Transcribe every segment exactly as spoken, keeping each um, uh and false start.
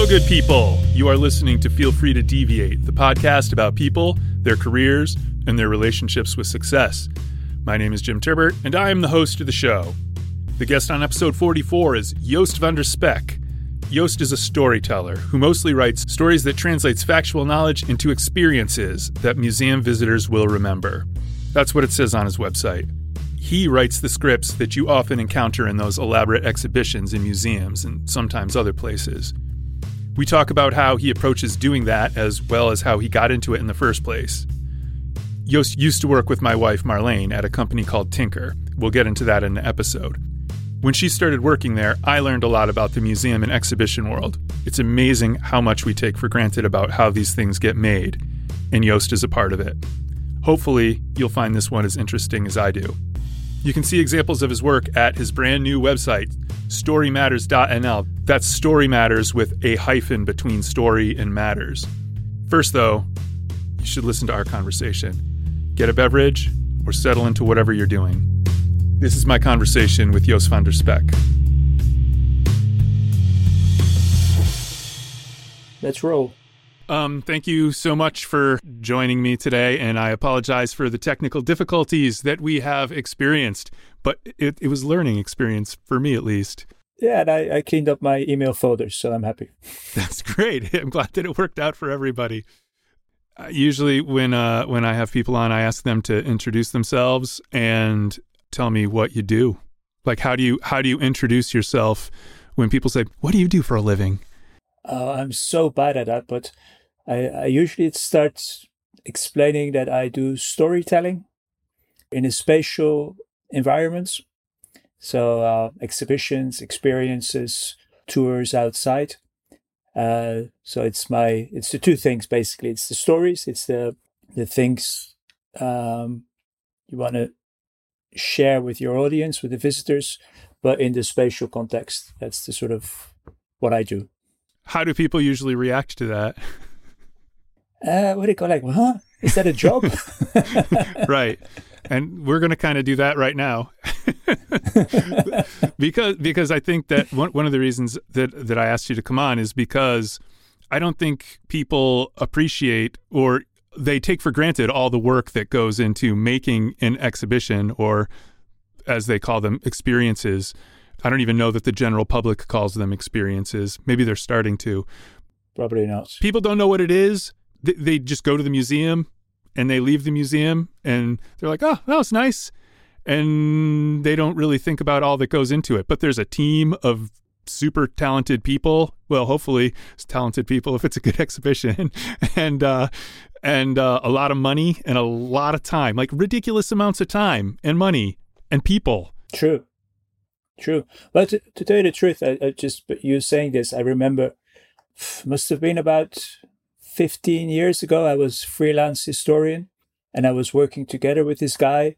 good people. You are listening to Feel Free to Deviate, the podcast about people, their careers, and their relationships with success. My name is Jim Turbert, and I am the host of the show. The guest on episode forty-four is Joost van der Spek. Joost is a storyteller who mostly writes stories that translates factual knowledge into experiences that museum visitors will remember. That's what it says on his website. He writes the scripts that you often encounter in those elaborate exhibitions in museums and sometimes other places. We talk about how he approaches doing that as well as how he got into it in the first place. Joost used to work with my wife Marlene at a company called Tinker. We'll get into that in the episode. When she started working there, I learned a lot about the museum and exhibition world. It's amazing how much we take for granted about how these things get made, and Joost is a part of it. Hopefully, you'll find this one as interesting as I do. You can see examples of his work at his brand new website, story matters dot n l. That's Story Matters with a hyphen between story and matters. First, though, you should listen to our conversation. Get a beverage or settle into whatever you're doing. This is my conversation with Joost van der Spek. Let's roll. Um, thank you so much for joining me today, and I apologize for the technical difficulties that we have experienced, but it, it was learning experience for me at least. Yeah, and I, I cleaned up my email folders, so I'm happy. That's great. I'm glad that it worked out for everybody. Uh, usually when uh, when I have people on, I ask them to introduce themselves and tell me what you do. Like, how do you how do you introduce yourself when people say, "What do you do for a living?" Uh, I'm so bad at that, but I, I usually start explaining that I do storytelling in a spatial environments. So uh, exhibitions, experiences, tours outside. Uh, so it's my it's the two things basically. It's the stories. It's the the things um, you want to share with your audience, with the visitors, but in the spatial context. That's the sort of what I do. How do people usually react to that? Uh, what do you call it? Like, huh? Is that a job? Right. And we're going to kind of do that right now. because because I think that one, one of the reasons that, that I asked you to come on is because I don't think people appreciate or they take for granted all the work that goes into making an exhibition, or as they call them, experiences. I don't even know that the general public calls them experiences. Maybe they're starting to. Probably not. People don't know what it is. They, they just go to the museum and they leave the museum and they're like, oh, that was nice. And they don't really think about all that goes into it. But there's a team of super talented people. Well, hopefully it's talented people if it's a good exhibition. and uh, and uh, a lot of money and a lot of time, like ridiculous amounts of time and money and people. True. True. Well, to, to tell you the truth, I, I just, but you saying this, I remember, must have been about fifteen years ago, I was freelance historian and I was working together with this guy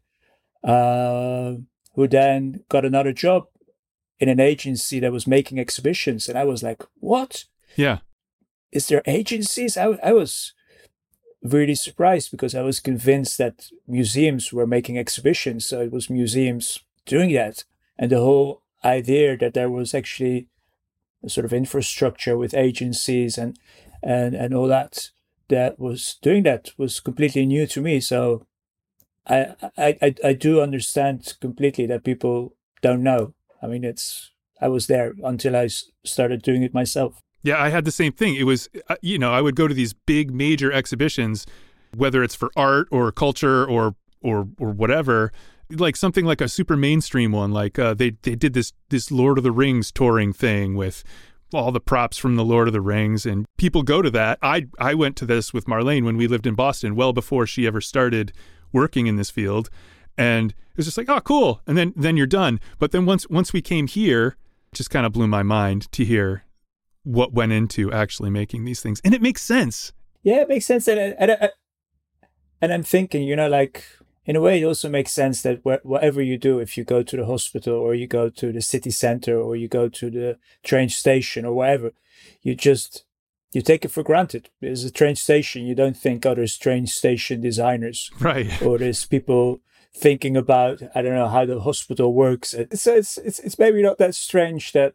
uh, who then got another job in an agency that was making exhibitions. And I was like, what? Yeah. Is there agencies? I, I was really surprised because I was convinced that museums were making exhibitions. So it was museums doing that. And the whole idea that there was actually a sort of infrastructure with agencies and, and, and all that that was doing that was completely new to me. So I, I, I, I do understand completely that people don't know. I mean, it's I was there until I started doing it myself. Yeah, I had the same thing. It was, you know, I would go to these big major exhibitions, whether it's for art or culture or or or whatever. Like something like a super mainstream one, like uh, they they did this this Lord of the Rings touring thing with all the props from the Lord of the Rings, and people go to that. I I went to this with Marlene when we lived in Boston, well before she ever started working in this field, and it was just like, oh, cool, and then then you're done. But then once once we came here, it just kind of blew my mind to hear what went into actually making these things, and it makes sense. Yeah, it makes sense, and and, and, and I'm thinking, you know, like. In a way, it also makes sense that wh- whatever you do, if you go to the hospital or you go to the city center or you go to the train station or wherever, you just, you take it for granted. There's a train station. You don't think, oh, there's train station designers. Right. Or there's people thinking about, I don't know, how the hospital works. So it's, it's, it's maybe not that strange that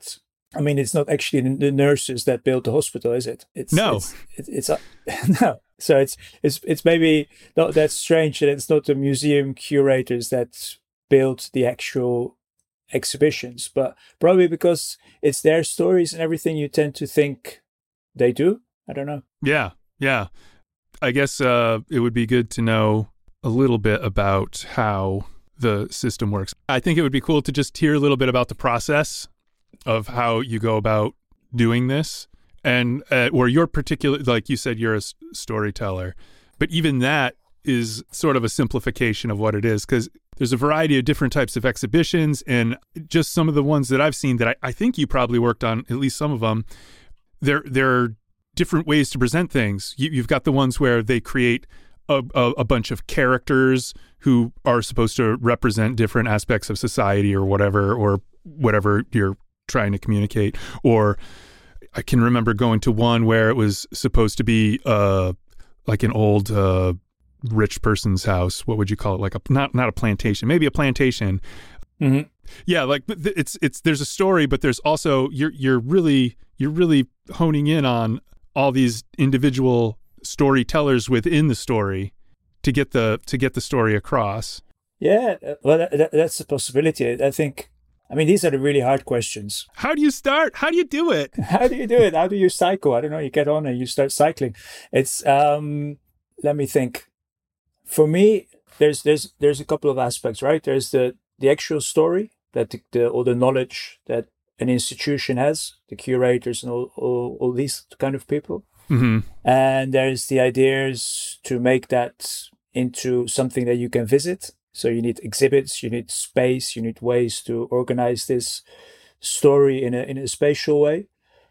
I mean, it's not actually the nurses that built the hospital, is it? It's no, it's it's, it's uh, no. So it's it's it's maybe not that strange that it's not the museum curators that built the actual exhibitions, but probably because it's their stories and everything, you tend to think they do. I don't know. Yeah, yeah. I guess uh, it would be good to know a little bit about how the system works. I think it would be cool to just hear a little bit about the process of how you go about doing this, and uh, or your particular, like you said, you're a s- storyteller, but even that is sort of a simplification of what it is, because there's a variety of different types of exhibitions, and just some of the ones that I've seen that I, I think you probably worked on, at least some of them, there there are different ways to present things. You, you've got the ones where they create a, a, a bunch of characters who are supposed to represent different aspects of society or whatever, or whatever you're trying to communicate. Or I can remember going to one where it was supposed to be uh, like an old uh, rich person's house. What would you call it? Like a not not a plantation, maybe a plantation. Mm-hmm. Yeah, like it's it's there's a story, but there's also you're you're really you're really honing in on all these individual storytellers within the story to get the to get the story across. Yeah, well, that, that's a possibility. I think. I mean, these are the really hard questions. How do you start? How do you do it? How do you do it? How do you cycle? I don't know. You get on and you start cycling. It's um. Let me think. For me, there's there's there's a couple of aspects, right? There's the the actual story that the, the all the knowledge that an institution has, the curators and all all, all these kind of people. Mm-hmm. And there's the ideas to make that into something that you can visit. So you need exhibits, you need space, you need ways to organize this story in a in a spatial way.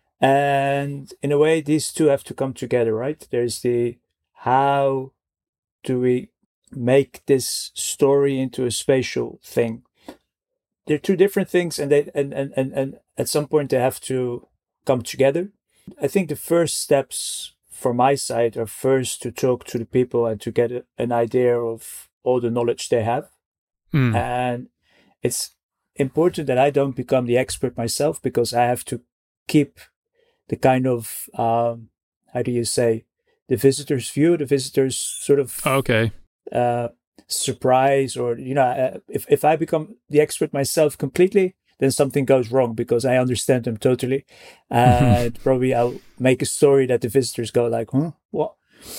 And in a way, these two have to come together, right? There's the how do we make this story into a spatial thing? They're two different things, and they and, and, and, and at some point they have to come together. I think the first steps from my side are first to talk to the people and to get a, an idea of all the knowledge they have. Mm. And it's important that I don't become the expert myself, because I have to keep the kind of, um, how do you say, the visitor's view, the visitor's sort of okay. uh, surprise, or, you know, if, if I become the expert myself completely, then something goes wrong because I understand them totally. And probably I'll make a story that the visitors go like, huh, what?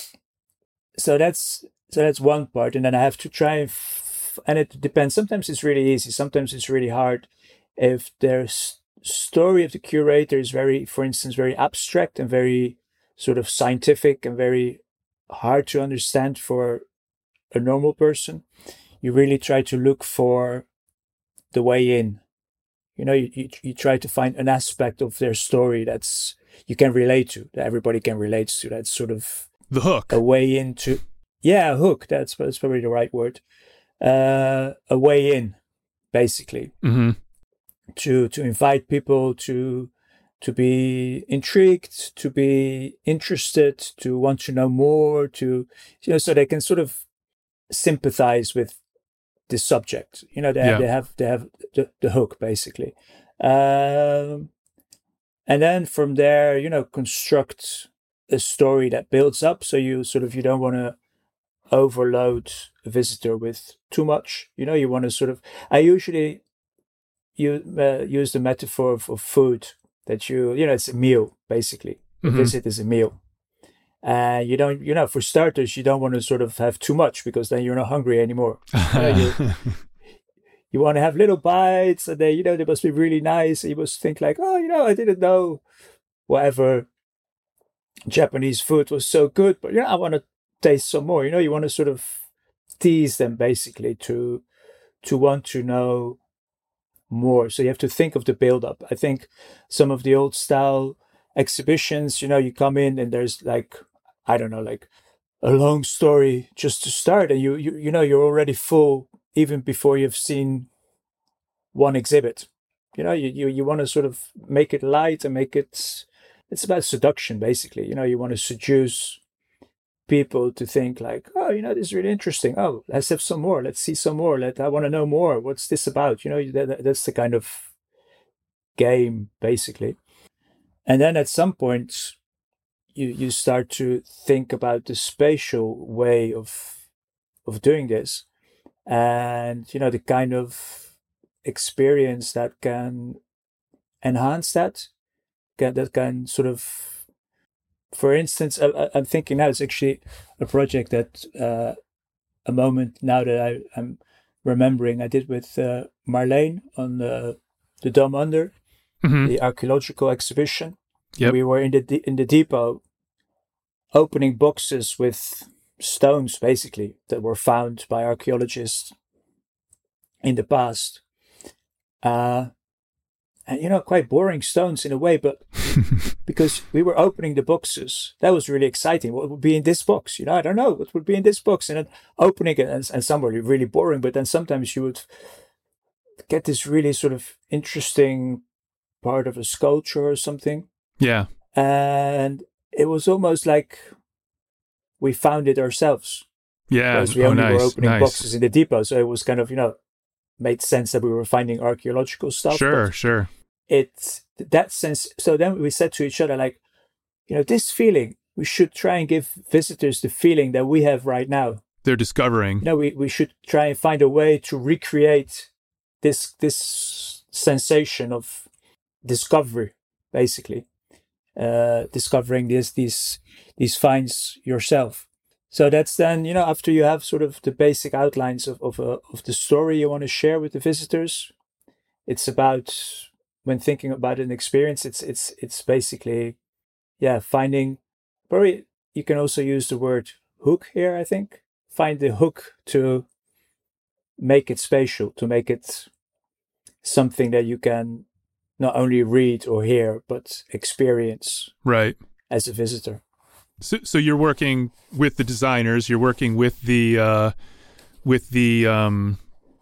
So that's, so that's one part. And then I have to try and, f- and it depends. Sometimes it's really easy. Sometimes it's really hard. If there's story of the curator is very, for instance, very abstract and very sort of scientific and very hard to understand for a normal person, you really try to look for the way in. You know, you, you, you try to find an aspect of their story that's you can relate to, that everybody can relate to. That's sort of the hook. A way into, yeah, a hook. That's that's probably the right word. Uh, a way in, basically, mm-hmm. to to invite people to to be intrigued, to be interested, to want to know more, to you know, so they can sort of sympathize with the subject. You know, they yeah. they have they have the, the hook basically, um, and then from there, you know, construct a story that builds up. So you sort of you don't want to overload a visitor with too much. You know, you want to sort of. I usually you uh, use the metaphor of, of food that you you know it's a meal basically. A mm-hmm. visit is a meal. And uh, you don't, you know, for starters, you don't want to sort of have too much because then you're not hungry anymore. You know, you, you want to have little bites, and they, you know, they must be really nice. And you must think like, oh, you know, I didn't know whatever Japanese food was so good, but you know, I want to taste some more. You know, you want to sort of tease them basically to to want to know more. So you have to think of the build-up. I think some of the old style exhibitions, you know, you come in and there's like, I don't know, like a long story just to start, and you you you know you're already full even before you've seen one exhibit. You know, you you, you want to sort of make it light and make it. It's about seduction, basically. You know, you want to seduce people to think like, oh, you know, this is really interesting. Oh, let's have some more. Let's see some more. Let I want to know more. What's this about? You know, that, that's the kind of game, basically. And then at some point, you, you start to think about the spatial way of of doing this, and you know the kind of experience that can enhance that, can, that can sort of, for instance, I, I'm thinking now it's actually a project that uh, a moment now that I, I'm remembering I did with uh, Marleen on the the Dome Under, mm-hmm. the archaeological exhibition. Yep. We were in the in the depot, opening boxes with stones, basically, that were found by archaeologists in the past. Uh, and, you know, quite boring stones in a way, but because we were opening the boxes, that was really exciting. What would be in this box? You know, I don't know what would be in this box. And then opening it, and, and some were really boring, but then sometimes you would get this really sort of interesting part of a sculpture or something. Yeah. And it was almost like we found it ourselves. Yeah. Because we oh, only nice, were opening nice. boxes in the depot. So it was kind of, you know, made sense that we were finding archaeological stuff. Sure, sure. It, that sense. So then we said to each other, like, you know, this feeling, we should try and give visitors the feeling that we have right now. They're discovering. You know, we, we should try and find a way to recreate this, this sensation of discovery, basically. Uh, discovering this, these these finds yourself. So that's then, you know, after you have sort of the basic outlines of of, uh, of the story you want to share with the visitors, it's about, when thinking about an experience, it's it's it's basically, yeah, finding. Probably you can also use the word hook here. I think find the hook to make it spatial, to make it something that you can not only read or hear, but experience, right, as a visitor. So, so you're working with the designers. You're working with the uh, with the um,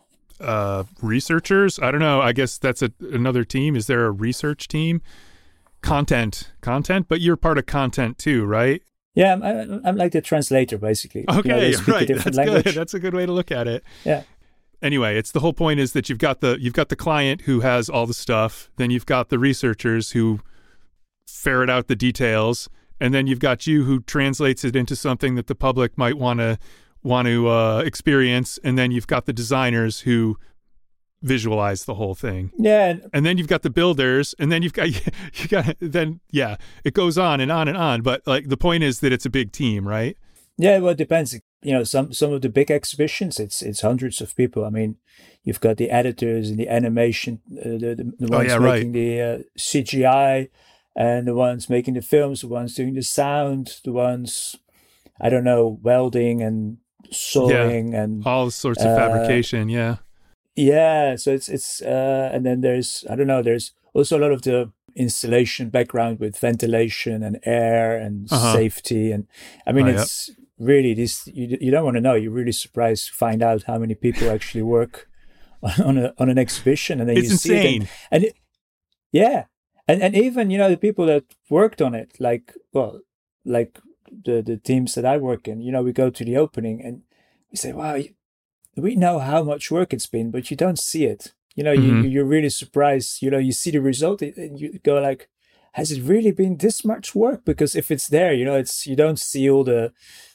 uh, researchers. I don't know. I guess that's a, another team. Is there a research team? Content, content. But you're part of content too, right? Yeah, I'm, I'm, I'm like the translator, basically. Okay, you know, right. That's language. good. That's a good way to look at it. Yeah. Anyway, it's the whole point is that you've got the you've got the client who has all the stuff, then you've got the researchers who ferret out the details, and then you've got you who translates it into something that the public might want to want to uh, experience, and then you've got the designers who visualize the whole thing. Yeah, and then you've got the builders, and then you've got you got then yeah, it goes on and on and on. But like the point is that it's a big team, right? Yeah, well, it depends. You know, some some of the big exhibitions, it's it's hundreds of people. I mean, you've got the editors and the animation, uh, the, the, the ones oh, yeah, making right. the uh, C G I, and the ones making the films, the ones doing the sound, the ones, I don't know, welding and sawing yeah, and all sorts of uh, fabrication. Yeah, yeah. So it's it's uh, and then there's I don't know. There's also a lot of the installation background with ventilation and air and uh-huh. safety, and I mean oh, it's. Yep. Really, this you you don't want to know. You're really surprised to find out how many people actually work on a on an exhibition, and then it's you see insane. it. And, and it, yeah, and and even you know the people that worked on it, like well, like the the teams that I work in. You know, we go to the opening and we say, "Wow, we know how much work it's been," but you don't see it. You know, mm-hmm. you you're really surprised. You know, you see the result and you go like, "Has it really been this much work?" Because if it's there, you know, it's you don't see all the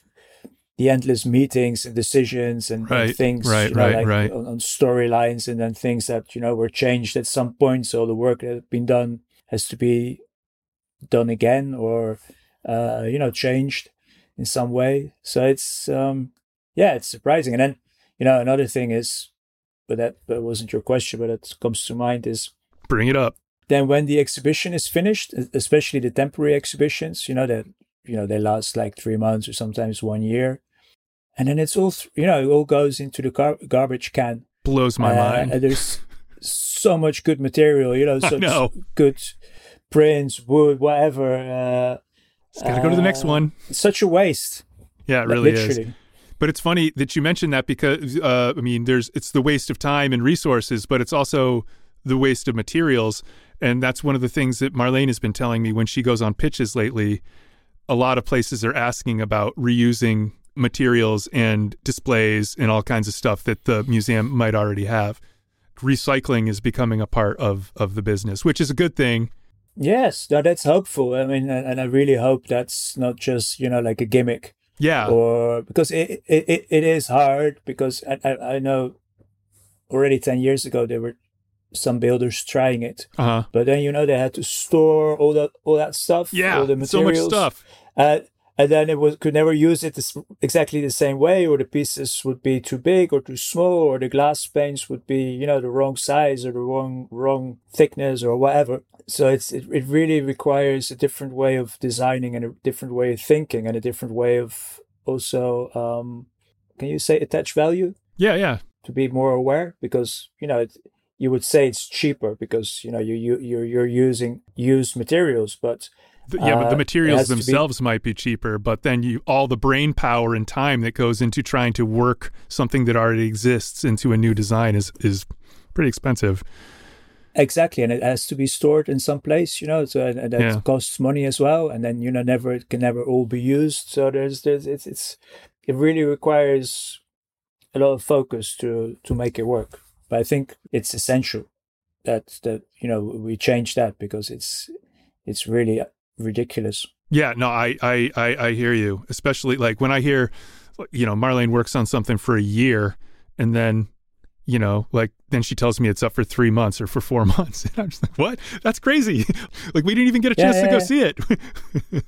the endless meetings and decisions and, right, and things, right, you know, right, like right. on, on storylines, and then things that, you know, were changed at some point. So the work that had been done has to be done again or, uh, you know, changed in some way. So it's, um, yeah, it's surprising. And then, you know, another thing is, but that, that wasn't your question, but it comes to mind is. Bring it up. Then when the exhibition is finished, especially the temporary exhibitions, you know, that, you know, they last like three months or sometimes one year. And then it's all, you know, it all goes into the gar- garbage can. Blows my uh, mind. And there's so much good material, you know, so know. good prints, wood, whatever. Uh, it's got to uh, go to the next one. It's such a waste. Yeah, it really literally. is. But it's funny that you mentioned that because, uh, I mean, there's it's the waste of time and resources, but it's also the waste of materials. And that's one of the things that Marleen has been telling me when she goes on pitches lately. A lot of places are asking about reusing materials and displays and all kinds of stuff that the museum might already have. recycling is becoming a part of of the business, which is a good thing. Yes, that, that's hopeful. I mean, and, and I really hope that's not just, you know, like a gimmick. Yeah. Or because it it, it, it is hard, because I, I, I know already ten years ago there were some builders trying it. Uh-huh. But then, you know, they had to store all that all that stuff, Yeah, all the materials. so much stuff. Uh, and then it was could never use it this, exactly the same way, or the pieces would be too big or too small, or the glass panes would be, you know, the wrong size or the wrong wrong thickness or whatever. So it's it, it really requires a different way of designing and a different way of thinking and a different way of also, um, can you say attach value? Yeah, yeah. To be more aware, because, you know, it, you would say it's cheaper because, you know, you, you, you're, you're using used materials, but Yeah, but the materials uh, themselves be... might be cheaper, but then you all the brain power and time that goes into trying to work something that already exists into a new design is is pretty expensive. Exactly, and it has to be stored in some place, you know, so and, and that yeah. costs money as well, and then, you know, never it can never all be used. So there's there's it's it's it really requires a lot of focus to to make it work. But I think it's essential that that you know we change that, because it's it's really ridiculous. Yeah, no, I, I, I, I hear you. Especially like when I hear, you know, Marlene works on something for a year, and then, you know, like then she tells me it's up for three months or for four months, and I'm just like, what? That's crazy. Like we didn't even get a chance yeah, yeah, to go yeah. see it.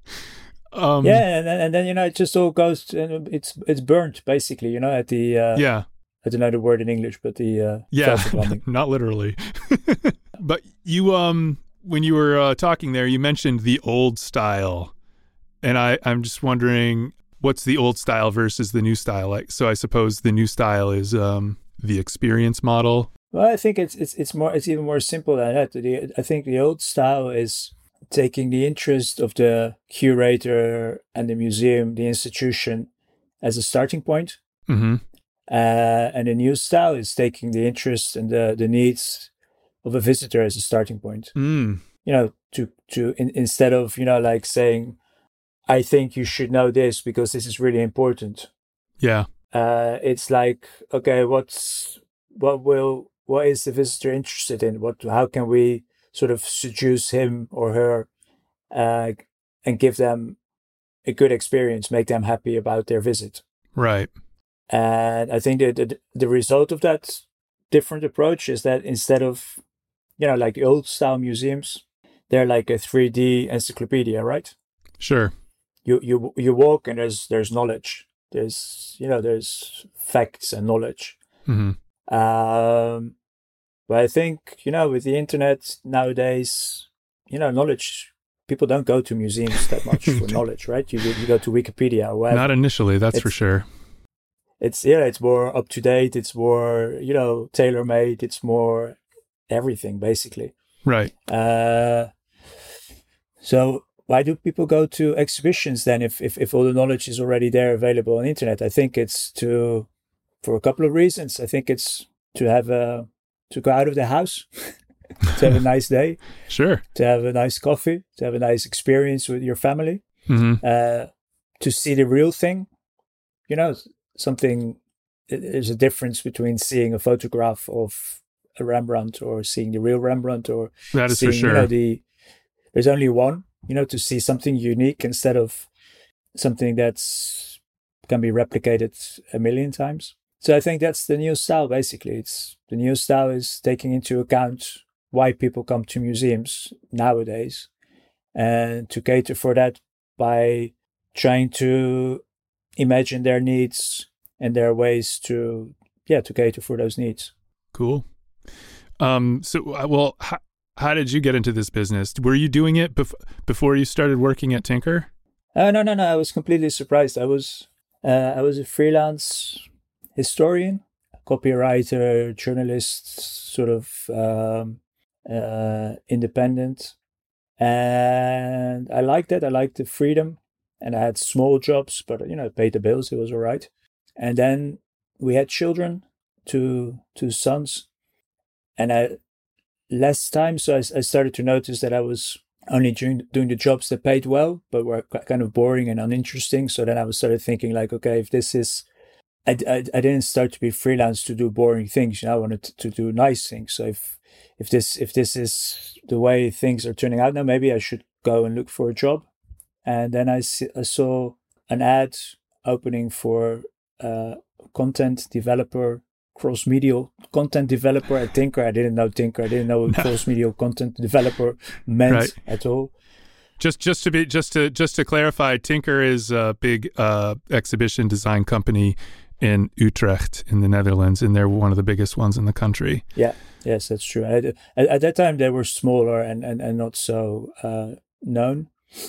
um, yeah, and then, and then you know it just all goes. To, it's it's burnt basically, you know, at the uh, yeah. I don't know the word in English, but the uh, yeah, not literally. But you um. when you were uh, talking there, you mentioned the old style, and I, I'm just wondering what's the old style versus the new style like. So I suppose the new style is um, the experience model. Well, I think it's it's it's more it's even more simple than that. The, I think the old style is taking the interest of the curator and the museum, the institution, as a starting point, mm-hmm. uh, and the new style is taking the interest and the the needs of a visitor as a starting point. Mm. You know, to to in, instead of, you know, like saying, I think you should know this because this is really important. Yeah. Uh, it's like, okay, what's what will what is the visitor interested in? What how can we sort of seduce him or her, uh, and give them a good experience, make them happy about their visit. Right. And I think that the, the result of that different approach is that instead of, you know, like the old style museums, they're like a three D encyclopedia, right? Sure. You you you walk and there's there's knowledge. There's, you know, there's facts and knowledge. Mm-hmm. Um, but I think, you know, with the internet nowadays, you know, knowledge, people don't go to museums that much for knowledge, right? You you go to Wikipedia or whatever. Not initially, that's it's, for sure. It's, yeah, it's more up to date. It's more, you know, tailor made. It's more everything, basically. Right. Uh, so why do people go to exhibitions then if, if, if all the knowledge is already there available on the internet? I think it's to, for a couple of reasons. I think it's to have a, to go out of the house, to have a nice day. Sure. To have a nice coffee, to have a nice experience with your family, mm-hmm. uh, to see the real thing. You know, something, there's a difference between seeing a photograph of a Rembrandt or seeing the real Rembrandt, or that is seeing, for sure. You know, the, there's only one, you know, to see something unique instead of something that's can be replicated a million times. So I think that's the new style, basically. It's the new style is taking into account why people come to museums nowadays, and to cater for that by trying to imagine their needs and their ways to, yeah, to cater for those needs. Cool. Um, so, well, how, how did you get into this business? Were you doing it bef- before you started working at Tinker? Uh, no, no, no. I was completely surprised. I was, uh, I was a freelance historian, copywriter, journalist, sort of um, uh, independent. And I liked that. I liked the freedom. And I had small jobs, but, you know, it paid the bills. It was all right. And then we had children, two two sons. And I less time. So I, I started to notice that I was only doing, doing the jobs that paid well, but were kind of boring and uninteresting. So then I was started thinking like, okay, if this is I, I, I didn't start to be freelance to do boring things. You know, I wanted to, to do nice things. So if if this if this is the way things are turning out now, maybe I should go and look for a job. And then I, see, I saw an ad opening for uh, content developer, cross-medial content developer at Tinker. I didn't know Tinker. I didn't know what cross-medial content developer meant right. at all. Just, just to be, just to, just to clarify, Tinker is a big uh, exhibition design company in Utrecht, in the Netherlands, and they're one of the biggest ones in the country. Yeah, yes, that's true. At, at, at that time, they were smaller and and, and not so uh, known.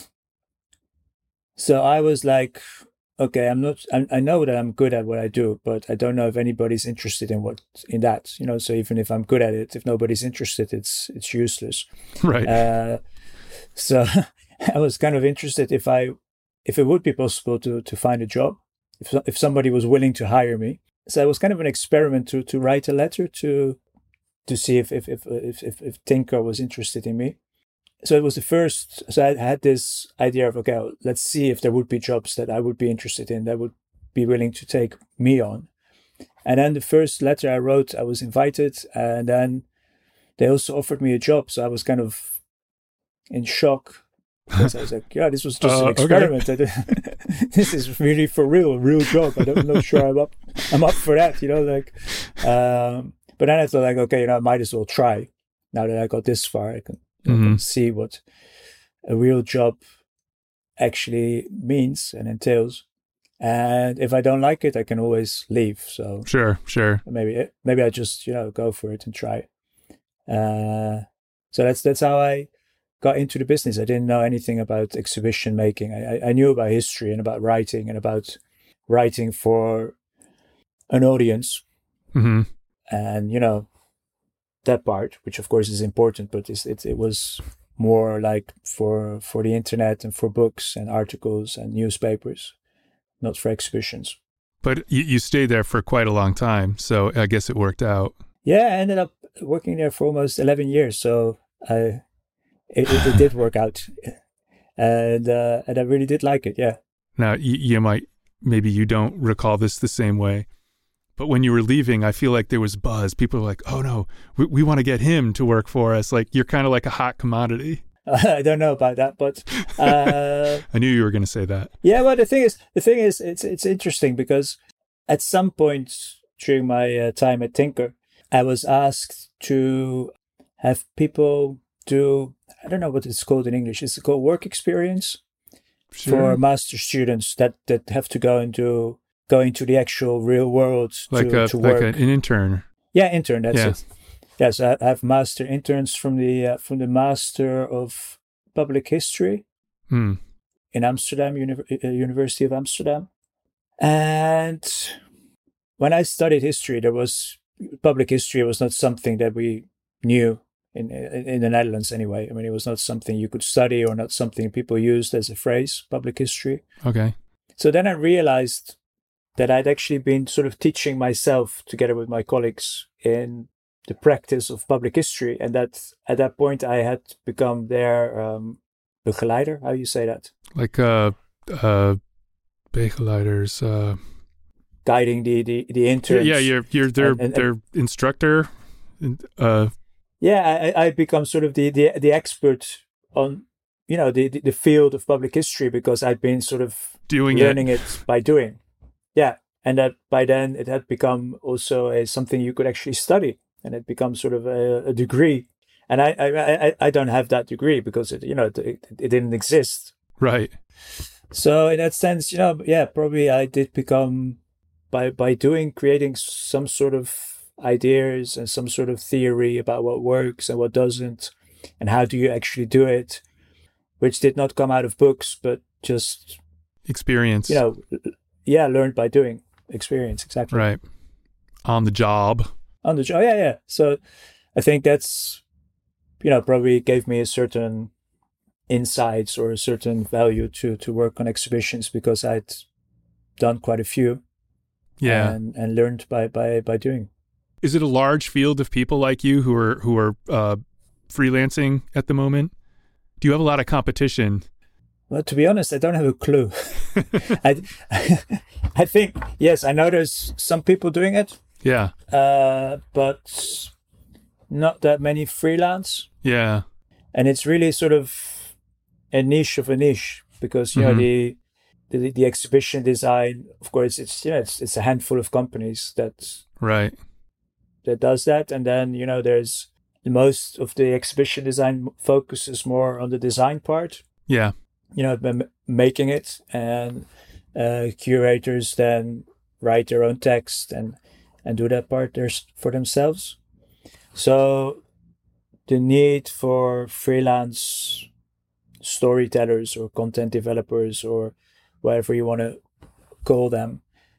So I was like, okay, I'm not. I, I know that I'm good at what I do, but I don't know if anybody's interested in what in that. You know, so even if I'm good at it, if nobody's interested, it's it's useless. Right. Uh, so I was kind of interested if I if it would be possible to to find a job, if if somebody was willing to hire me. So it was kind of an experiment to to write a letter to to see if if if if if, if Tinker was interested in me. So it was the first, so I had this idea of, okay, let's see if there would be jobs that I would be interested in, that would be willing to take me on. And then the first letter I wrote, I was invited, and then they also offered me a job. So I was kind of in shock. Because I was like, yeah, this was just uh, an experiment. Okay. This is really for real, a real job. I don't, I'm not sure I'm up, I'm up for that, you know, like, um, but then I thought like, okay, you know, I might as well try. Now that I got this far, I can, Mm-hmm. I can see what a real job actually means and entails. And if I don't like it, I can always leave. So sure, sure. Maybe maybe I just, you know, go for it and try. Uh, so that's that's how I got into the business. I didn't know anything about exhibition making. I, I knew about history and about writing and about writing for an audience. Mm-hmm. And, you know, that part, which of course is important, but it's, it it was more like for for the internet and for books and articles and newspapers, not for exhibitions. But you, you stayed there for quite a long time, so I guess it worked out. Yeah, I ended up working there for almost eleven years, so I it, it, it did work out, and uh, and I really did like it. Yeah. Now you, you might maybe you don't recall this the same way. But when you were leaving, I feel like there was buzz. People were like, oh, no, we, we want to get him to work for us. Like, you're kind of like a hot commodity. Uh, I don't know about that, but... Uh, I knew you were going to say that. Yeah, well, the thing is, the thing is, it's it's interesting because at some point during my uh, time at Tinker, I was asked to have people do, I don't know what it's called in English. It's called work experience sure. for master students that, that have to go and do... go into the actual real world to, like a, to work. Like an intern. Yeah, intern, that's yeah. it. Yeah, so I have master interns from the uh, from the Master of Public History hmm. in Amsterdam, Uni- uh, University of Amsterdam. And when I studied history, there was, public history was not something that we knew in, in, in the Netherlands anyway. I mean, it was not something you could study or not something people used as a phrase, public history. Okay. So then I realized that I'd actually been sort of teaching myself together with my colleagues in the practice of public history. And that at that point I had become their um, begeleider. How do you say that? Like uh, uh, begeleiders. Uh... Guiding the, the, the interns. Yeah, you're, you're their, and, and, their and, instructor. Uh... Yeah, I, I become sort of the, the, the expert on, you know, the, the, the field of public history because I'd been sort of doing learning it. it by doing. Yeah, and that by then it had become also a, something you could actually study, and it becomes sort of a, a degree. And I, I, I, I don't have that degree because it, you know, it, it, it didn't exist. Right. So in that sense, you know, yeah, probably I did become by by doing creating some sort of ideas and some sort of theory about what works and what doesn't, and how do you actually do it, which did not come out of books, but just experience. You know. Yeah, learned by doing. Experience, exactly. Right. On the job. On the job, yeah, yeah. So I think that's, you know, probably gave me a certain insights or a certain value to to work on exhibitions because I'd done quite a few. Yeah. And, and learned by, by, by doing. Is it a large field of people like you who are who are uh, freelancing at the moment? Do you have a lot of competition? Well, to be honest, I don't have a clue. I, I think, yes, I know there's some people doing it. Yeah. Uh, but not that many freelance. Yeah. And it's really sort of a niche of a niche because, you mm-hmm. know, the, the the exhibition design, of course, it's, you know, it's, it's a handful of companies that, right. that does that. And then, you know, there's most of the exhibition design focuses more on the design part. Yeah. You know, m- making it, and uh, curators then write their own text and, and do that part there for themselves. So the need for freelance storytellers or content developers or whatever you want to call them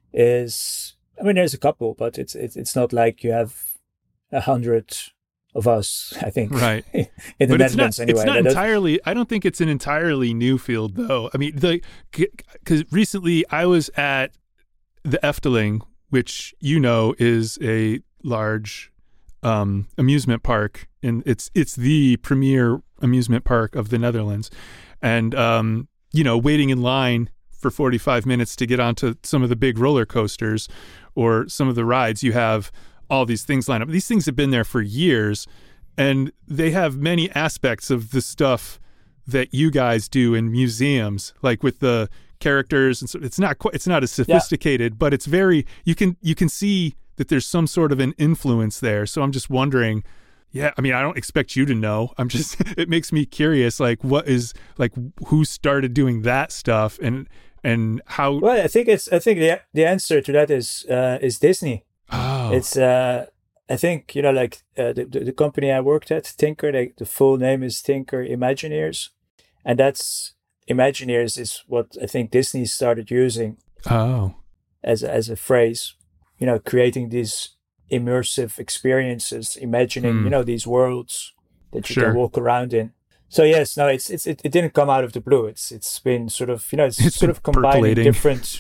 is, I mean, there's a couple, but it's it's, it's not like you have a hundred of us, I think. Right. In the but Netherlands, it's not, anyway. It's not entirely, I don't think it's an entirely new field, though. I mean, the because recently I was at the Efteling, which, you know, is a large um, amusement park. And it's it's the premier amusement park of the Netherlands. And, um, you know, waiting in line for forty-five minutes to get onto some of the big roller coasters or some of the rides, you have all these things lined up. These things have been there for years, and they have many aspects of the stuff that you guys do in museums, like with the characters. And so it's not quite, it's not as sophisticated, yeah. but it's very, you can, you can see that there's some sort of an influence there. So I'm just wondering, yeah, I mean, I don't expect you to know. I'm just, it makes me curious, like what is, like who started doing that stuff and, and how. Well, I think it's, I think the, the answer to that is, uh, is Disney. Oh. It's, uh, I think, you know, like uh, the, the the company I worked at, Tinker, they, the full name is Tinker Imagineers. And that's, Imagineers is what I think Disney started using oh. as, as a phrase, you know, creating these immersive experiences, imagining, mm. you know, these worlds that you sure. can walk around in. So yes, no, it's, it's, it, it didn't come out of the blue. It's, it's been sort of, you know, it's, it's sort of combining percolating. different.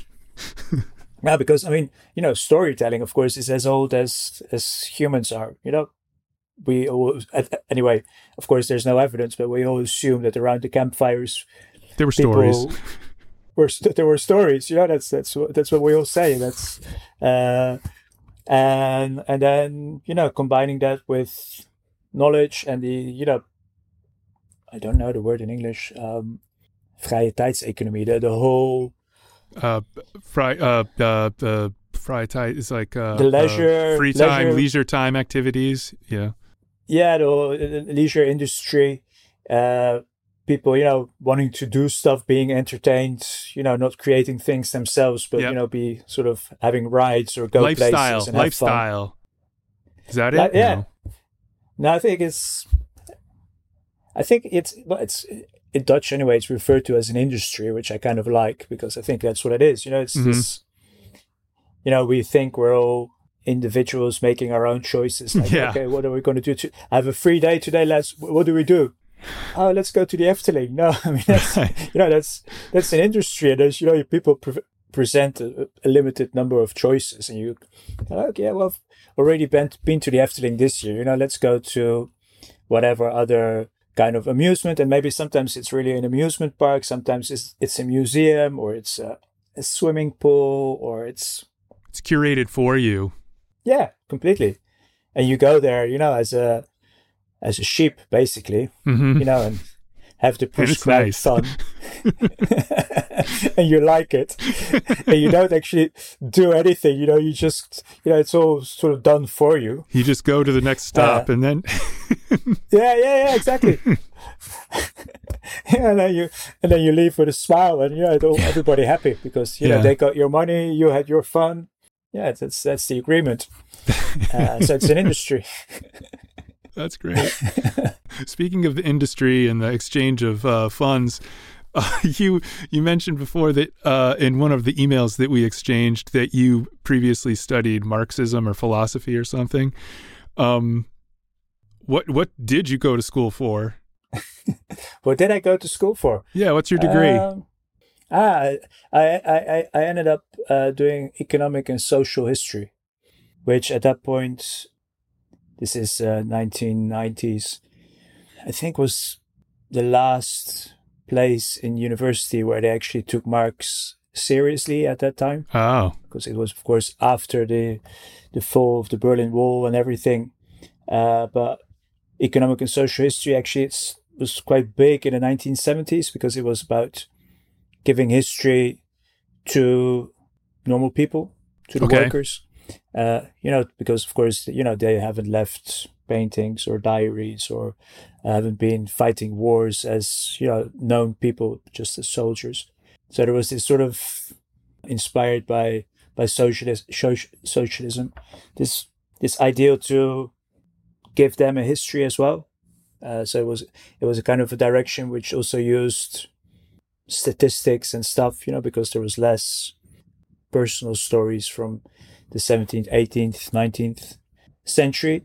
Yeah, because I mean, you know, storytelling, of course, is as old as as humans are. You know, we always, anyway. Of course, there's no evidence, but we all assume that around the campfires, there were stories. Were there were stories? You know, that's that's what that's what we all say. That's uh, and and then you know, combining that with knowledge and the you know, I don't know the word in English. Um, vrije tijdseconomie, the the whole. Uh, fry, uh, uh, the fry time is like uh, the leisure, uh, free time, leisure, leisure time activities. Yeah, yeah, the, the leisure industry. Uh, people, you know, wanting to do stuff, being entertained. You know, not creating things themselves, but yep. you know, be sort of having rides or go lifestyle, places and lifestyle. have fun. Is that it? Like, yeah. No. no, I think it's. I think it's, well, it's. In Dutch, anyway, it's referred to as an industry, which I kind of like because I think that's what it is. You know, it's mm-hmm. this. You know, we think we're all individuals making our own choices. Like, yeah. okay, what are we going to do? To, I have a free day today. Let's. What do we do? Oh, let's go to the Efteling. No, I mean, that's, you know, that's that's an industry, and there's you know, people pre- present a, a limited number of choices, and you, okay, yeah, well, I've already been been to the Efteling this year. You know, let's go to whatever other kind of amusement, and maybe sometimes it's really an amusement park, sometimes it's it's a museum, or it's a, a swimming pool, or it's it's curated for you. Yeah, completely. And you go there, you know, as a as a sheep, basically, mm-hmm. you know, and have the prescribed nice. fun, and you like it, and you don't actually do anything, you know, you just, you know, it's all sort of done for you. You just go to the next stop, uh, and then. yeah, yeah, yeah, exactly. yeah, and then you and then you leave with a smile, and you know, everybody happy because you yeah. know they got your money, you had your fun. Yeah, that's that's the agreement. Uh, so it's an industry. That's great. Speaking of the industry and the exchange of uh, funds, uh, you you mentioned before that uh, in one of the emails that we exchanged that you previously studied Marxism or philosophy or something. Um, what what did you go to school for? What did I go to school for? Yeah, what's your degree? Um, ah, I I I ended up uh, doing economic and social history, which at that point. This is uh, nineteen nineties. I think was the last place in university where they actually took Marx seriously at that time. Oh. Because it was, of course, after the the fall of the Berlin Wall and everything. Uh, but economic and social history actually it's, was quite big in the nineteen seventies because it was about giving history to normal people, to the Okay. workers. Uh, you know, because, of course, you know, they haven't left paintings or diaries or haven't been fighting wars as, you know, known people, just as soldiers. So there was this sort of inspired by by socialist, socialism, this this ideal to give them a history as well. Uh, so it was it was a kind of a direction which also used statistics and stuff, you know, because there was less personal stories from the seventeenth, eighteenth, nineteenth century.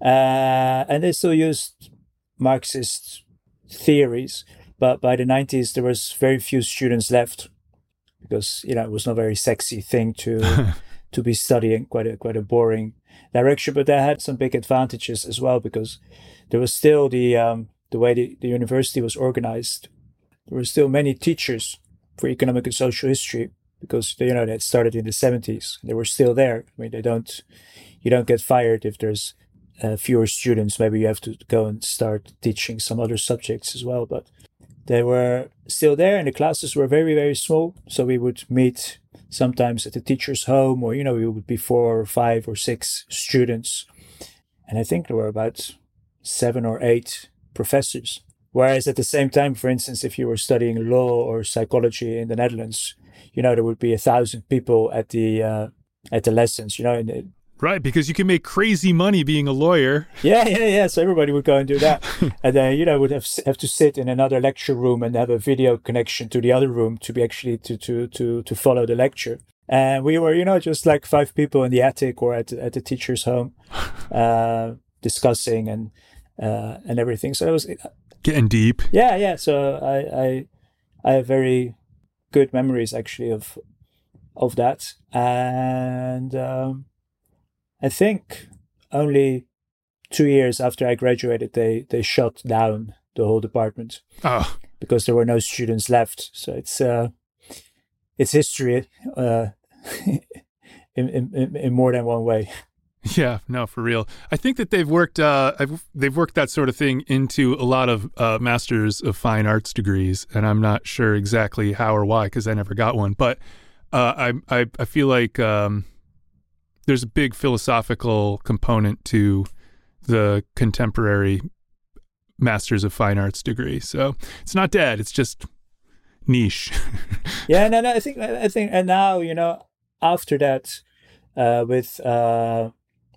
Uh, and they still used Marxist theories, but by the nineties there was very few students left because, you know, it was not a very sexy thing to to be studying, quite a quite a boring direction. But they had some big advantages as well because there was still the um, the way the, the university was organized. There were still many teachers for economic and social history because, you know, that started in the seventies. They were still there. I mean, they don't, you don't get fired if there's uh, fewer students. Maybe you have to go and start teaching some other subjects as well. But they were still there and the classes were very, very small. So we would meet sometimes at the teacher's home or, you know, we would be four or five or six students. And I think there were about seven or eight professors. Whereas at the same time, for instance, if you were studying law or psychology in the Netherlands, you know, there would be a thousand people at the uh, at the lessons, you know. In the, right, because you can make crazy money being a lawyer. Yeah, yeah, yeah. So everybody would go and do that. And then, you know, would have have to sit in another lecture room and have a video connection to the other room to be actually to to to to follow the lecture. And we were, you know, just like five people in the attic or at at the teacher's home, uh, discussing and uh, and everything. So it was getting deep. Yeah, yeah. So I I I have very good memories actually of of that. And um, I think only two years after I graduated, they they shut down the whole department. Oh. Because there were no students left. So it's uh, it's history uh, in, in in more than one way. Yeah, no, for real. I think that they've worked uh, I've, they've worked that sort of thing into a lot of uh, Masters of Fine Arts degrees, and I'm not sure exactly how or why because I never got one. But uh, I, I I feel like um, there's a big philosophical component to the contemporary Masters of Fine Arts degree, so it's not dead. It's just niche. Yeah, no, no. I think I think, and now, you know, after that, uh, with uh,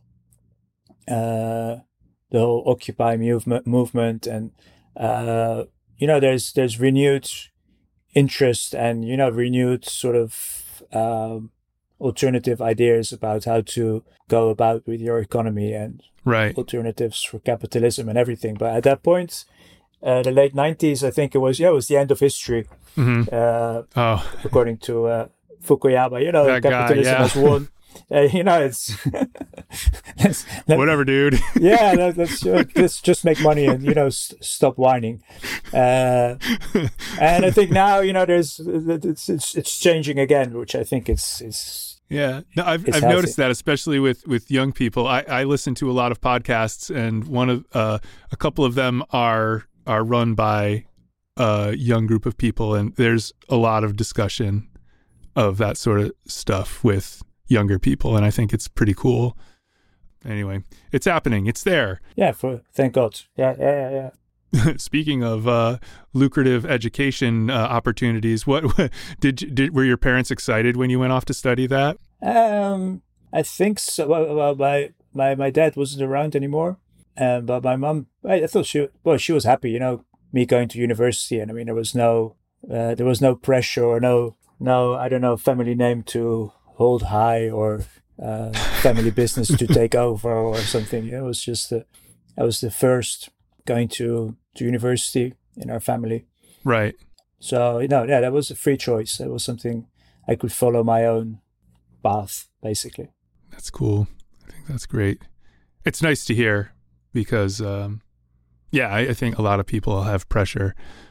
uh, the whole Occupy movement, movement, and uh, you know, there's there's renewed interest and, you know, renewed sort of um, alternative ideas about how to go about with your economy and right. alternatives for capitalism and everything. But at that point, uh, the late nineties, I think it was, yeah, it was the end of history. Mm-hmm. Uh, oh, according to uh, Fukuyama, you know, that capitalism guy, yeah. has won. Uh, you know, it's let's, let, whatever, dude. Yeah, let, let's uh, let's just make money and, you know, st- stop whining. Uh, and I think now, you know, there's it's it's, it's changing again, which I think it's it's. Yeah, no, I've it's I've healthy. noticed that, especially with, with young people. I, I listen to a lot of podcasts, and one of uh, a couple of them are are run by a young group of people, and there's a lot of discussion of that sort of stuff with younger people, and I think it's pretty cool. Anyway, it's happening. It's there. Yeah, for thank God. Yeah, yeah, yeah. yeah. Speaking of uh, lucrative education uh, opportunities, what did did were your parents excited when you went off to study that? Um, I think so. Well, well my my my dad wasn't around anymore, um, but my mom, I, I thought she well she was happy, you know, me going to university, and I mean there was no uh, there was no pressure or no no I don't know family name to hold high or uh, family business to take over or something. It was just uh, I was the first going to, to university in our family. Right. So, you know, yeah, that was a free choice. That was something I could follow my own path, basically. That's cool. I think that's great. It's nice to hear because, um, yeah, I, I think a lot of people have pressure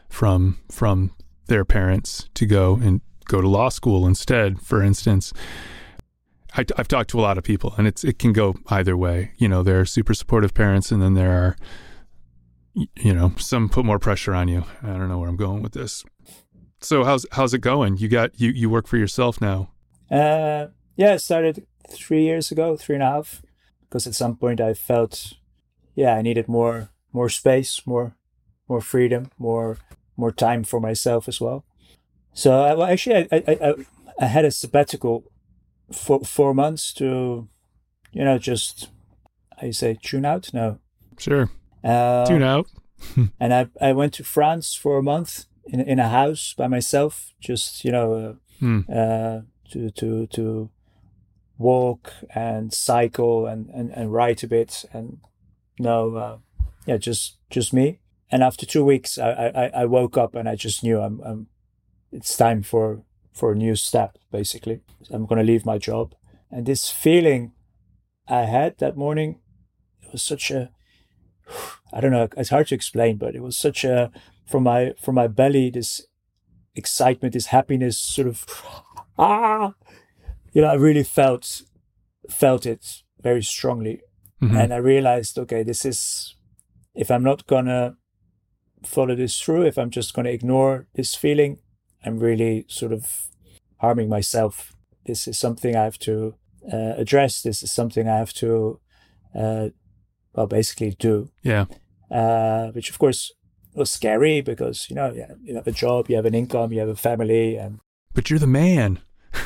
from from their parents to go and go to law school instead, for instance. I, I've talked to a lot of people, and it's it can go either way. You know, there are super supportive parents, and then there are, you know, some put more pressure on you. I don't know where I'm going with this. So how's how's it going? You got you you work for yourself now? Uh, yeah, I started three years ago, three and a half, because at some point I felt, yeah, I needed more more space, more more freedom, more more time for myself as well. So I, well, actually, I, I I I had a sabbatical for four months to, you know, just how you say, tune out. No, sure, uh, tune out. And I I went to France for a month in in a house by myself, just you know, uh, hmm. uh, to to to walk and cycle and, and, and write a bit, and no, uh, yeah, just just me. And after two weeks, I, I, I woke up and I just knew I'm, I'm it's time for for a new step. Basically, I'm going to leave my job. And this feeling I had that morning, it was such a, I don't know, it's hard to explain, but it was such a, from my from my belly, this excitement, this happiness, sort of, ah, you know, I really felt felt it very strongly. Mm-hmm. And I realized, okay, this is, if I'm not gonna follow this through, if I'm just gonna ignore this feeling, I'm really sort of harming myself. This is something I have to uh, address. This is something I have to, uh, well, basically do. Yeah. Uh, which of course was scary because, you know, yeah, you have a job, you have an income, you have a family, and. But you're the man.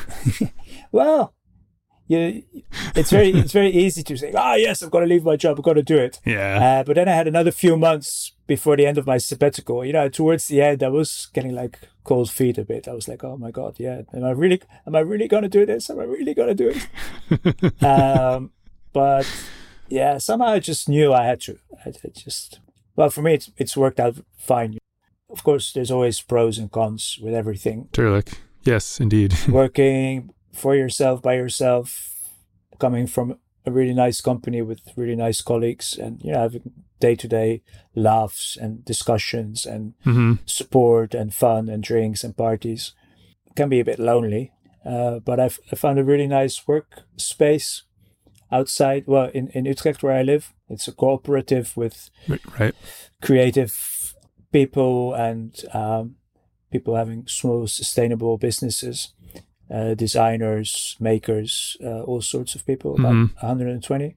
Well, you, it's very it's very easy to say, ah, yes, I've got to leave my job, I've got to do it. Yeah. Uh, but then I had another few months before the end of my sabbatical. You know, towards the end, I was getting like cold feet a bit. I was like, oh my God, yeah, am I really, am I really going to do this? Am I really going to do it? um, but yeah, somehow I just knew I had to. I, I just, well, for me, it's, it's worked out fine. Of course, there's always pros and cons with everything. Turlik. Yes, indeed. Working for yourself, by yourself, coming from a really nice company with really nice colleagues, and you know, having day-to-day laughs and discussions and mm-hmm. support and fun and drinks and parties. It can be a bit lonely, uh, but I've I found a really nice work space outside. Well, in, in Utrecht where I live, it's a cooperative with right. creative people and um, people having small sustainable businesses, uh, designers, makers, uh, all sorts of people, about mm-hmm. one hundred twenty.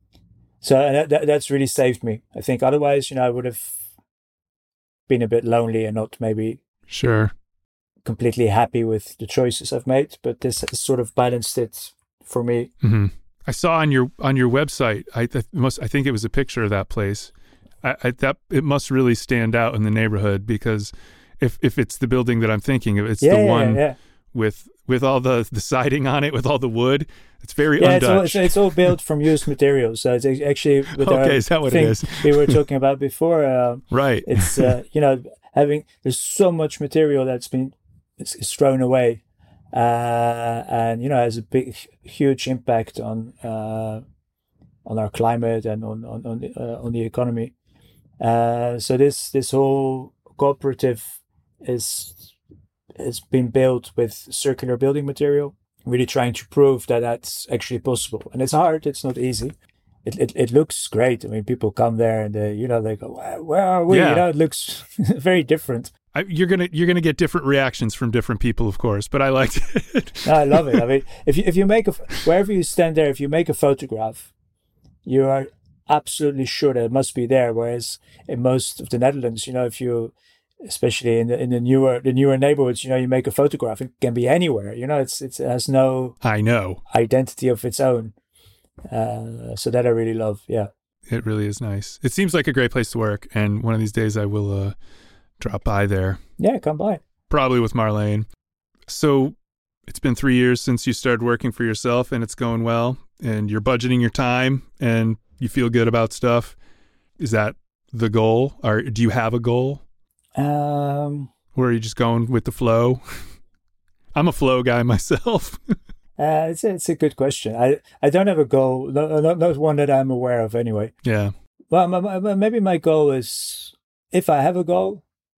So that, that, that's really saved me. I think otherwise, you know, I would have been a bit lonely and not maybe sure completely happy with the choices I've made. But this has sort of balanced it for me. Mm-hmm. I saw on your on your website, I th- must I think it was a picture of that place. I, I that it must really stand out in the neighborhood because. If if it's the building that I'm thinking of, it's yeah, the yeah, one yeah. with with all the, the siding on it, with all the wood. It's very yeah, un-Dutch. It's all, it's, it's all built from used materials. So it's actually with okay, our is that what thing it is? we were talking about before. Uh, right. It's uh, you know, having there's so much material that's been it's, it's thrown away, uh, and you know has a big huge impact on uh, on our climate and on on on the, uh, on the economy. Uh, so this this whole cooperative is has been built with circular building material, really trying to prove that that's actually possible. And it's hard, it's not easy. It it, it looks great. I mean, people come there and they, you know, they go, where, where are we? Yeah. You know, it looks very different. I, you're gonna you're gonna get different reactions from different people, of course, but I liked it. No, I love it. I mean, if you if you make a wherever you stand there, if you make a photograph, you are absolutely sure that it must be there. Whereas in most of the Netherlands, you know, if you especially in the in the newer the newer neighborhoods, you know, you make a photograph, it can be anywhere. You know, it's, it's it has no I know identity of its own. Uh, so that I really love. Yeah, it really is nice. It seems like a great place to work, and one of these days I will uh, drop by there. Yeah, come by. Probably with Marlene. So it's been three years since you started working for yourself, and it's going well, and you're budgeting your time, and you feel good about stuff. Is that the goal, or do you have a goal? Um, or are you just going with the flow? I'm a flow guy myself. uh, it's a, it's a good question. I, I don't have a goal, not, not, not one that I'm aware of anyway. Yeah. Well, my, my, maybe my goal is, if I have a goal,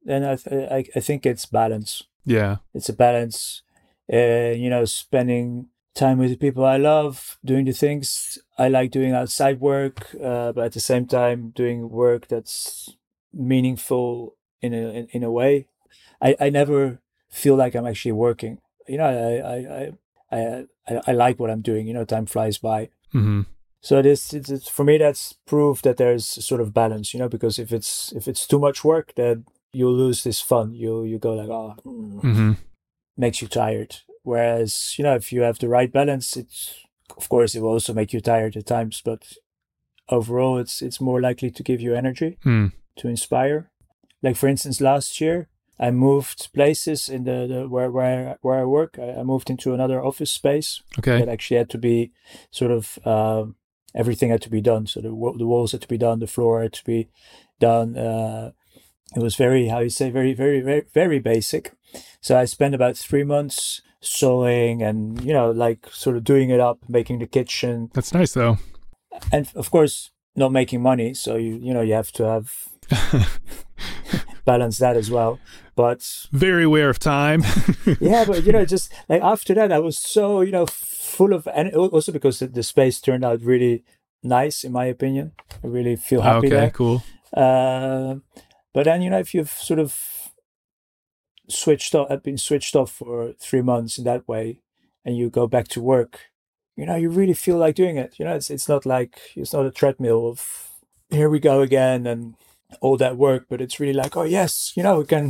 then I, th- I I think it's balance. Yeah. It's a balance. Uh, you know, spending time with the people I love, doing the things I like doing outside work, uh, but at the same time doing work that's meaningful in a in, in a way. I, I never feel like I'm actually working. You know, I I, I I I like what I'm doing. You know, time flies by. Mm-hmm. So this it's, it's, for me that's proof that there's a sort of balance. You know, because if it's if it's too much work, then you lose this fun. You you go like, oh, Mm-hmm. makes you tired. Whereas, you know, if you have the right balance, it's, of course, it will also make you tired at times, but overall, it's it's more likely to give you energy, Mm. to inspire. Like, for instance, last year, I moved places in the, the where where where I work. I, I moved into another office space Okay. that actually had to be sort of um, everything had to be done. So the wa- the walls had to be done, the floor had to be done. Uh, it was very, how you say, very very very very basic. So I spent about three months sewing and, you know, like sort of doing it up, making the kitchen, That's nice though. and of course not making money. So you you know you have to have balance that as well. But Very aware of time. yeah, but you know, just like after that, I was so, you know, full of, and also because the, the space turned out really nice, in my opinion. I really feel happy Okay, there. cool. Uh, but then, you know, if you've sort of switched off, I've been switched off for three months in that way, and you go back to work, you know, you really feel like doing it. You know, it's it's not like, it's not a treadmill of here we go again and all that work, but it's really like, oh yes, you know, we can.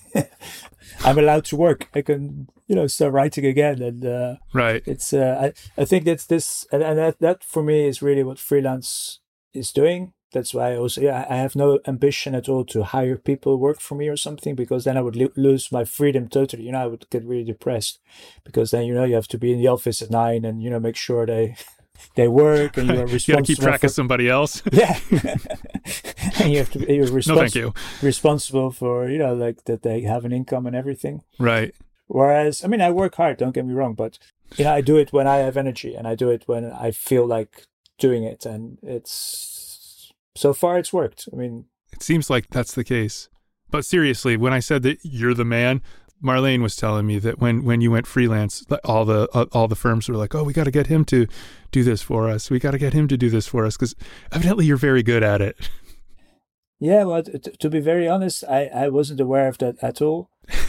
I'm allowed to work. I can, you know, start writing again, and uh, Right. it's. Uh, I I think that's this, and, and that that for me is really what freelance is doing. That's why I also, yeah, I have no ambition at all to hire people work for me or something, because then I would lo- lose my freedom totally. You know, I would get really depressed, because then, you know, you have to be in the office at nine and, you know, make sure they they work, and you are responsible. You got to keep track for, of somebody else. yeah, and you have to. You're No, responsible. thank you. Responsible for, you know, like that they have an income and everything. Right. Whereas, I mean, I work hard. Don't get me wrong, but you know, I do it when I have energy, and I do it when I feel like doing it, and it's. So far, it's worked. I mean, It seems like that's the case. But seriously, when I said that you're the man, Marlene was telling me that when, when you went freelance, all the uh, all the firms were like, "Oh, we got to get him to do this for us. We got to get him to do this for us," because evidently you're very good at it. Yeah, well, t- to be very honest, I, I wasn't aware of that at all.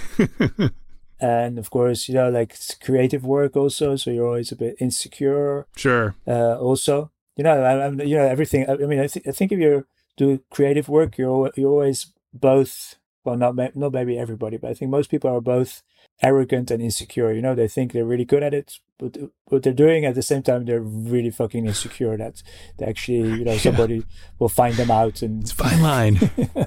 And of course, you know, like it's creative work also, so you're always a bit insecure. Sure. Uh, also, you know, I, I'm, you know, everything. I, I mean, I think I think if you do creative work, you're you're always both. Well, not not maybe everybody, but I think most people are both arrogant and insecure. You know, they think they're really good at it, but what they're doing at the same time, they're really fucking insecure that they actually, you know, somebody yeah. will find them out. And it's a fine line.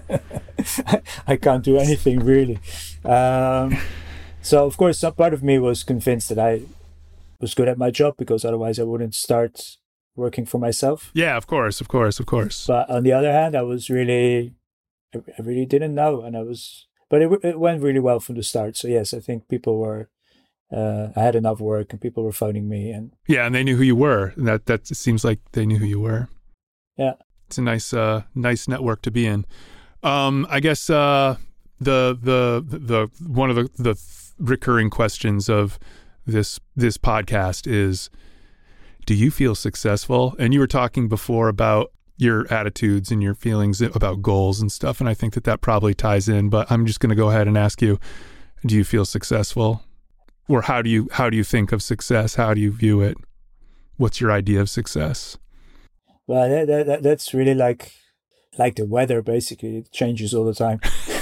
I, I can't do anything really. Um, so of course, some part of me was convinced that I was good at my job, because otherwise I wouldn't start working for myself. Yeah, of course, of course, of course. But on the other hand, I was really, I, I really didn't know, and I was, but it, it went really well from the start. So yes, I think people were, uh, I had enough work, and people were phoning me, and yeah, and they knew who you were. And that that seems like they knew who you were. Yeah, it's a nice, uh, nice network to be in. Um, I guess uh, the the the one of the the recurring questions of this this podcast is, do you feel successful? And you were talking before about your attitudes and your feelings about goals and stuff, and I think that that probably ties in. But I'm just going to go ahead and ask you: do you feel successful, or how do you how do you think of success? How do you view it? What's your idea of success? Well, that, that, that's really like like the weather. Basically, it changes all the time.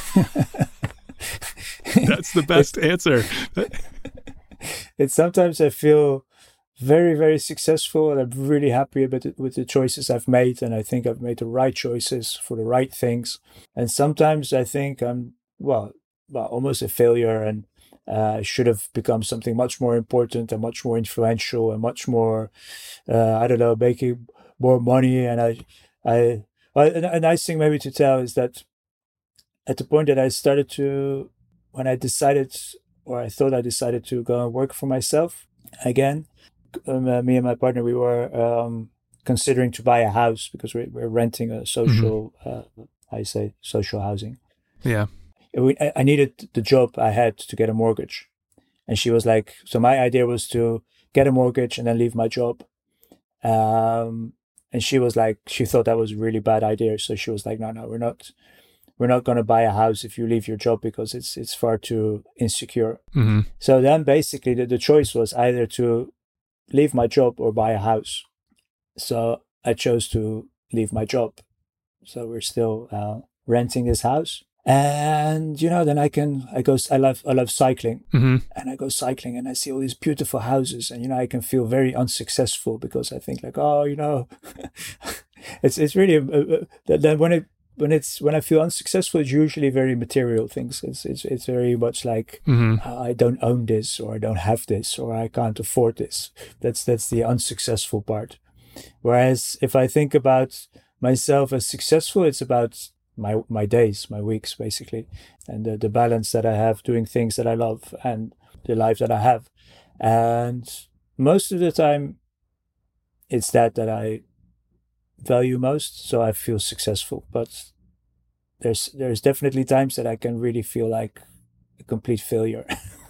That's the best answer. It's sometimes I feel very, very successful, and I'm really happy about it, with the choices I've made, and I think I've made the right choices for the right things. And sometimes I think I'm well, well, almost a failure, and uh, I should have become something much more important and much more influential and much more, uh, I don't know, making more money. And I, I, well, a nice thing maybe to tell is that at the point that I started to, when I decided, or I thought I decided to go and work for myself again, um, uh, me and my partner, we were um, considering to buy a house, because we're, we're renting a social, mm-hmm. uh, I say social housing. Yeah. I needed the job I had to get a mortgage. And she was like, so my idea was to get a mortgage and then leave my job. Um, and she was like, she thought that was a really bad idea. So she was like, no, no, we're not, we're not going to buy a house if you leave your job because it's, it's far too insecure. Mm-hmm. So then basically the, the choice was either to leave my job or buy a house. So I chose to leave my job. So we're still uh, renting this house. And, you know, then I can, I go, I love, I love cycling. Mm-hmm. And I go cycling and I see all these beautiful houses. And, you know, I can feel very unsuccessful because I think like, oh, you know, it's, it's really, uh, uh, then when it, when it's, when I feel unsuccessful, it's usually very material things. It's, it's, it's very much like, mm-hmm. uh, I don't own this, or I don't have this, or I can't afford this. That's, that's the unsuccessful part. Whereas if I think about myself as successful, it's about my my days, my weeks, basically, and the, the balance that I have doing things that I love and the life that I have. And most of the time, it's that that I value most, so I feel successful. But there's there's definitely times that I can really feel like a complete failure.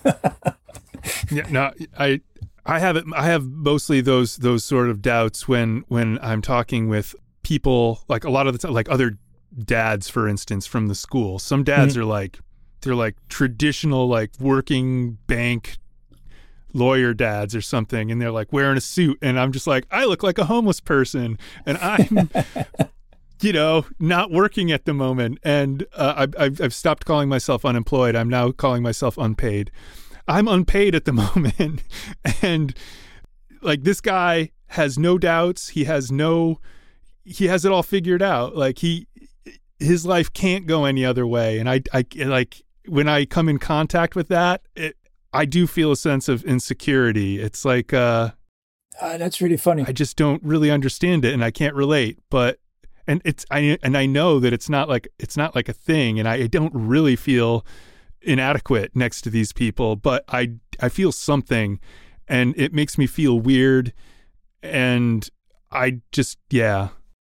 Yeah, no, I I have it. I have mostly those those sort of doubts when when I'm talking with people, like a lot of the time, like other dads, for instance, from the school. Some dads mm-hmm. are like, they're like traditional, like working bank lawyer dads or something. And they're like wearing a suit. And I'm just like, I look like a homeless person and I'm, you know, not working at the moment. And uh, I, I've, I've stopped calling myself unemployed. I'm now calling myself unpaid. I'm unpaid at the moment. And like this guy has no doubts. He has no, he has it all figured out. Like he, his life can't go any other way. And I, I like when I come in contact with that, it, I do feel a sense of insecurity. It's like, uh, uh, that's really funny. I just don't really understand it and I can't relate, but, and it's, I, and I know that it's not like, it's not like a thing. And I, I don't really feel inadequate next to these people, but I, I feel something and it makes me feel weird. And I just, yeah.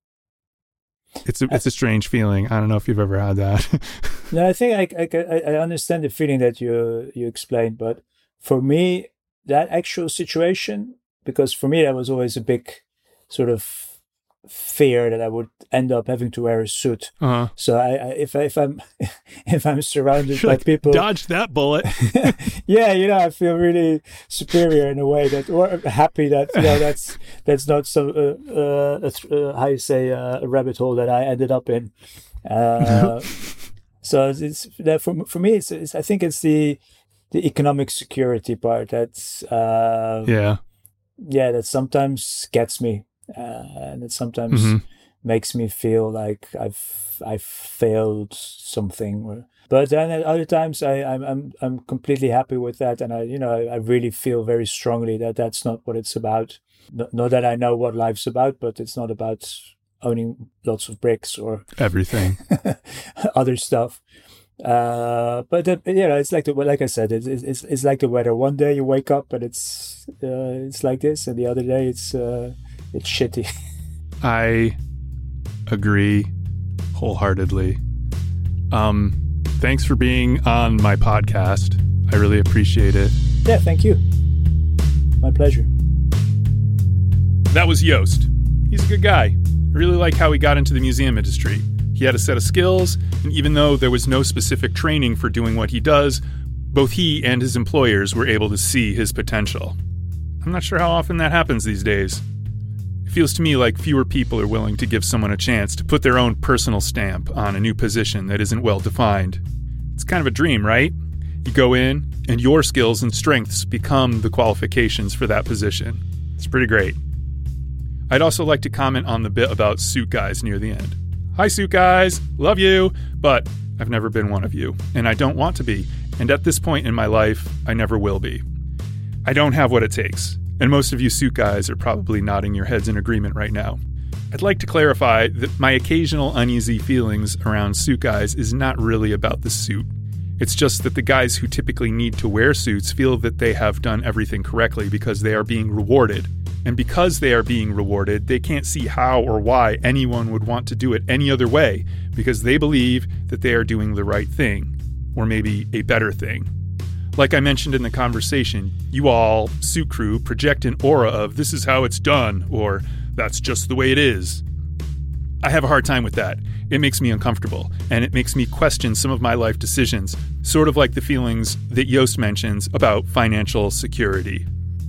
It's a, it's a strange feeling. I don't know if you've ever had that. No, I think I, I, I understand the feeling that you you explained, but for me, that actual situation, because for me that was always a big sort of fear that I would end up having to wear a suit. Uh-huh. So I, I if I, if I'm if I'm surrounded You're by like, people, dodge that bullet. Yeah, you know, I feel really superior in a way that, or happy that you know that's that's not some uh, uh, uh, how you say uh, a rabbit hole that I ended up in. Uh, so it's that for for me, it's, it's I think it's the the economic security part that's uh, yeah yeah that sometimes gets me. Uh, and it sometimes mm-hmm. makes me feel like I've I've failed something. But then at other times I, I'm I'm I'm completely happy with that, and I you know I, I really feel very strongly that that's not what it's about. Not, not that I know what life's about, but it's not about owning lots of bricks or everything other stuff. Uh, but the, you know, it's like the, like I said, it's it's it's like the weather. One day you wake up and it's uh, it's like this, and the other day it's. Uh, It's shitty. I agree wholeheartedly. Um, thanks for being on my podcast. I really appreciate it. Yeah, thank you. My pleasure. That was Joost. He's a good guy. I really like how he got into the museum industry. He had a set of skills, and even though there was no specific training for doing what he does, both he and his employers were able to see his potential. I'm not sure how often that happens these days. It feels to me like fewer people are willing to give someone a chance to put their own personal stamp on a new position that isn't well defined. It's kind of a dream, right? You go in, and your skills and strengths become the qualifications for that position. It's pretty great. I'd also like to comment on the bit about suit guys near the end. Hi, suit guys. Love you. But I've never been one of you, and I don't want to be. And at this point in my life, I never will be. I don't have what it takes. And most of you suit guys are probably nodding your heads in agreement right now. I'd like to clarify that my occasional uneasy feelings around suit guys is not really about the suit. It's just that the guys who typically need to wear suits feel that they have done everything correctly because they are being rewarded. And because they are being rewarded, they can't see how or why anyone would want to do it any other way because they believe that they are doing the right thing. or maybe a better thing. Like I mentioned in the conversation, you all, suit crew, project an aura of this is how it's done, or that's just the way it is. I have a hard time with that. It makes me uncomfortable, and it makes me question some of my life decisions, sort of like the feelings that Joost mentions about financial security.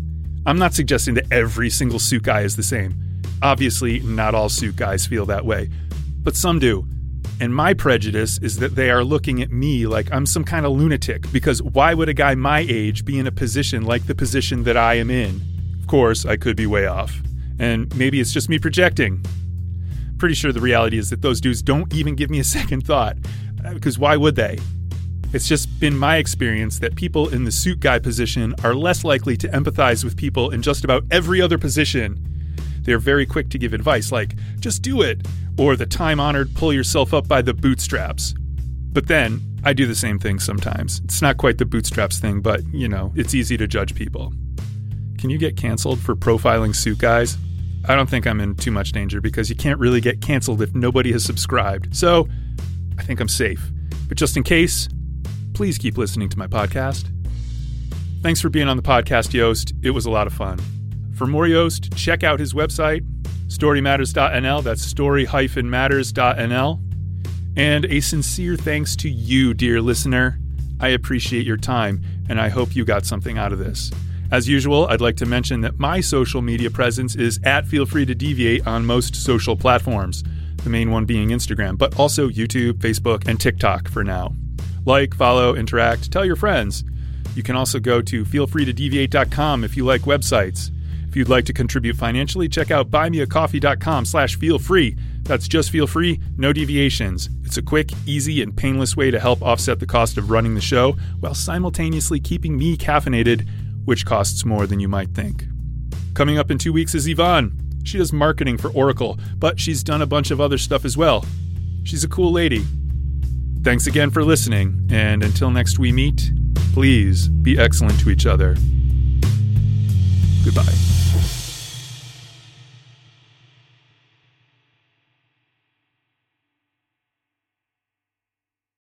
I'm not suggesting that every single suit guy is the same. Obviously, not all suit guys feel that way, but some do. And my prejudice is that they are looking at me like I'm some kind of lunatic, because why would a guy my age be in a position like the position that I am in? Of course, I could be way off. And maybe it's just me projecting. Pretty sure the reality is that those dudes don't even give me a second thought, because why would they? It's just been my experience that people in the suit guy position are less likely to empathize with people in just about every other position. They're very quick to give advice like, just do it, or the time-honored pull yourself up by the bootstraps. But then, I do the same thing sometimes. It's not quite the bootstraps thing, but, you know, it's easy to judge people. Can you get canceled for profiling suit guys? I don't think I'm in too much danger because you can't really get canceled if nobody has subscribed. So, I think I'm safe. But just in case, please keep listening to my podcast. Thanks for being on the podcast, Joost. It was a lot of fun. For more Joost, check out his website, story matters dot n l. That's story dash matters dot n l. And a sincere thanks to you, dear listener. I appreciate your time, and I hope you got something out of this. As usual, I'd like to mention that my social media presence is at Feel Free to Deviate on most social platforms, the main one being Instagram, but also YouTube, Facebook, and TikTok for now. Like, follow, interact, tell your friends. You can also go to feel free to deviate dot com if you like websites. If you'd like to contribute financially, check out buymeacoffee.com slash feel free. That's just feel free, no deviations. It's a quick, easy, and painless way to help offset the cost of running the show while simultaneously keeping me caffeinated, which costs more than you might think. Coming up in two weeks is Yvonne. She does marketing for Oracle, but she's done a bunch of other stuff as well. She's a cool lady. Thanks again for listening, and until next we meet, please be excellent to each other. Goodbye.